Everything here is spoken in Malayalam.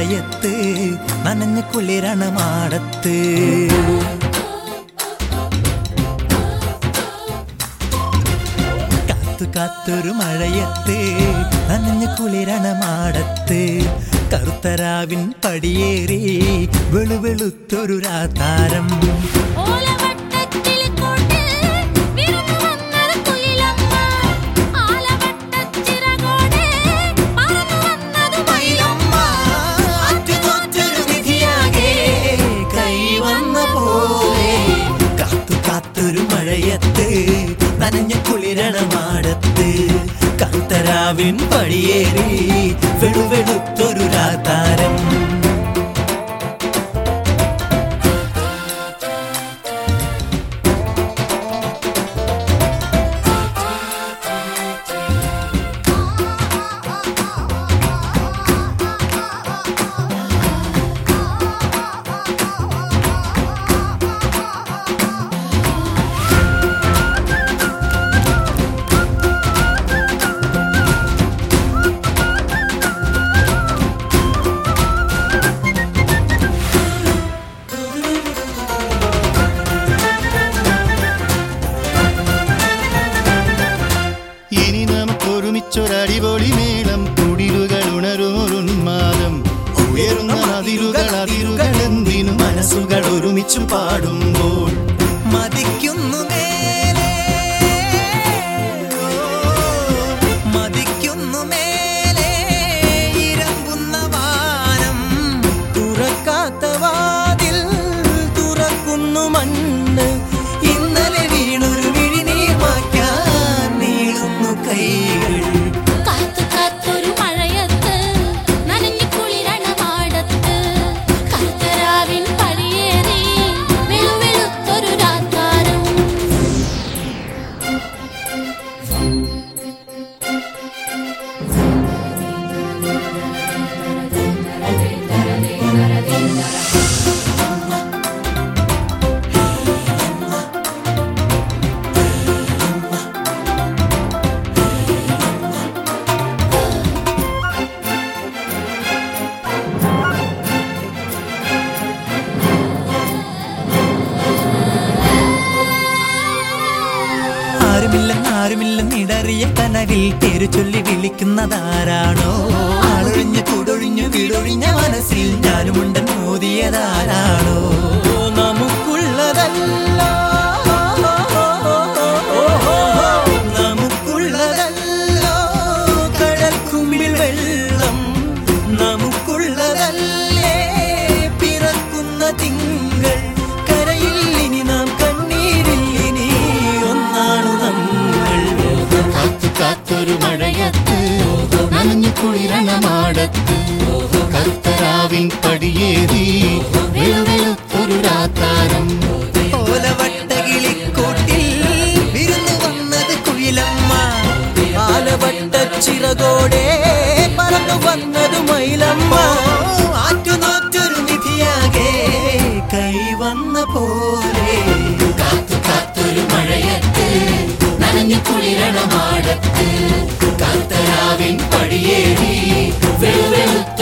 മഴയത്ത് നനഞ്ഞ കുളിരണ മാടത്ത്. കാത്തു കാത്തൊരു മഴയത്ത് നനഞ്ഞ കുളിരണ മാടത്ത്. കറുത്തരാവിൻ പടിയേറി വെളുവെളുത്തൊരു രാതാരം. കാത്തൊരു മഴയത്ത് നനഞ്ഞ കുളിരണ മാടത്ത്. കറുത്തരാവിൻ പടിയേറി വെളുവെളുത്തൊരു രാതാരം. ഒരുമിച്ചൊരടിപൊളി മേളം കുടിലുകൾ ഉണരുമൊരുന്മാദം. ഉയരുന്ന അതിരുകൾ എന്തിനു മനസ്സുകൾ ഒരുമിച്ചും പാടുമ്പോൾ മതിക്കുന്നു മേലെ മതിക്കുന്നു മേലെ ഇരമ്പുന്ന വാനം. തുറക്കാത്ത വാതിൽ തുറക്കുന്നു മണ്ണ്. ഇന്നലെ വീണൊരു വിഴിനീർ മായ്ക്കാൻ നീളുന്നു കൈകൾ. ആരുമില്ലെന്നിടറിയ കനവിൽ പേരു ചൊല്ലി വിളിക്കുന്നതാരാണോ? ആളൊഴിഞ്ഞ് കൂടൊഴിഞ്ഞു വീടൊഴിഞ്ഞ മനസ്സിൽ ഞാനുമുണ്ടൻ മോദിയതാരാണോ? നമുക്കുള്ളതല്ലോ നമുക്കുള്ളതല്ലോ കടൽക്കുമ്പിൽ വെള്ളം. നമുക്കുള്ളതല്ലേ പിറക്കുന്ന തിങ്കൾ. കരയിൽ ഇനി നാം കണ്ണീരില്ലിനി ഒന്നാണു നമ്മൾ. കാത്തൊരു മഴയത്ത് നനഞ്ഞു കുളിരണ മാടത്ത്. കറുത്തരാവിൻ പടിയേറി വെളുവെളുത്തൊരു രാതാരം. ഓലവട്ടകിളിക്കൂട്ടിൽ വിരുന്നു വന്നത് കുയിലമ്മ. ആലവട്ട ചിറകോടെ പറന്നു വന്നത് മയിലമ്മ. ആറ്റുനോറ്റൊരു നിധിയാകെ കൈവന്ന പോലെ. കാത്തൊരു മഴയത്ത് നനഞ്ഞു കുളിരണ മാടത്ത്. കറുത്തരാവിൻ പടിയേറി വെളുവെളുത്തൊരു